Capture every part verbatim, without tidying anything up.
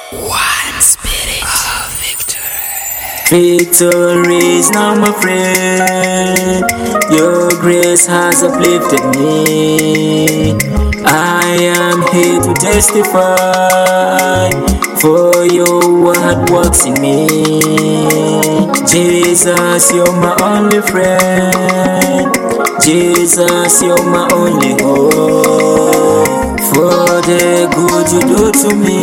One spirit of victory. Victory is now my friend. Your grace has uplifted me. I am here to testify, for your word works in me. Jesus, you're my only friend. Jesus, you're my only hope. For the good you do to me,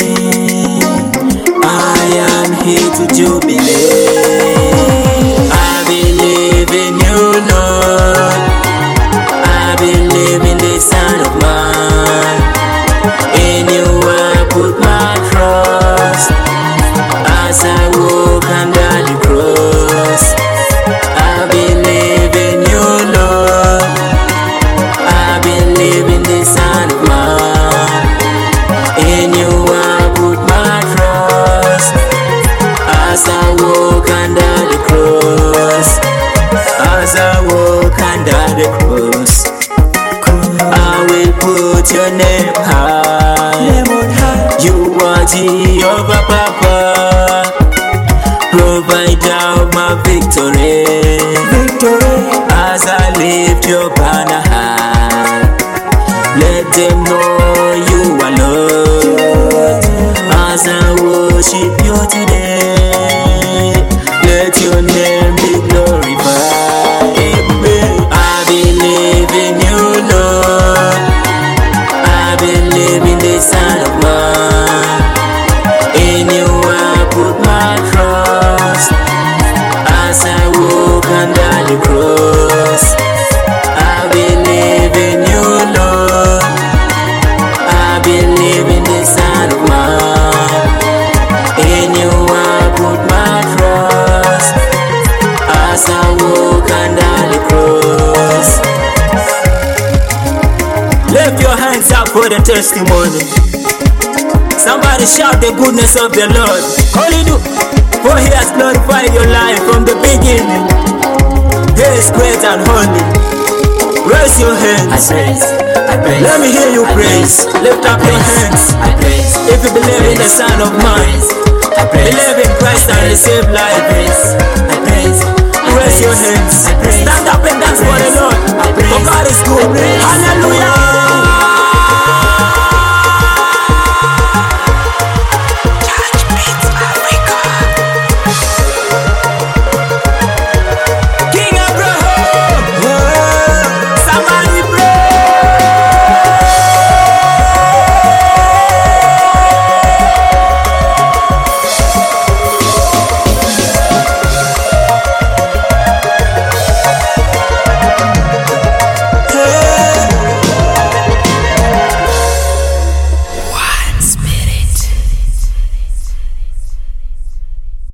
I am here to jubilate. I believe in you, Lord. I believe in the Son of Man. In you I put my trust as I walk under the cross. I believe in you, Lord. I believe in the Son of Man. In you I put my trust as I walk under the cross. As I walk under the cross, I will put your name high. You are Jehovah Papa, provider of my victory. As I lift your banner high, let them know you are Lord. As I worship you today, let your name be glorified. I believe in you, Lord. I believe in the Son of Man. In you I put my trust as I walk under the cross. I believe in you, Lord. I believe in the Son of Man. In you I put my trust as I walk under the cross. Lift your hands up for the testimony. Somebody shout the goodness of the Lord. Hallelujah. For he has glorified your life from the beginning. He is great and holy. Raise your hands. I praise, I praise. Let me hear you I praise. praise. Lift up I your praise, hands. I praise. If you believe in the Son of Man, I praise, believe in Christ and receive I life. praise, I praise. I Raise your praise, hands. I praise. Stand up and dance for the Lord. I praise. For God is good. I praise. Hallelujah.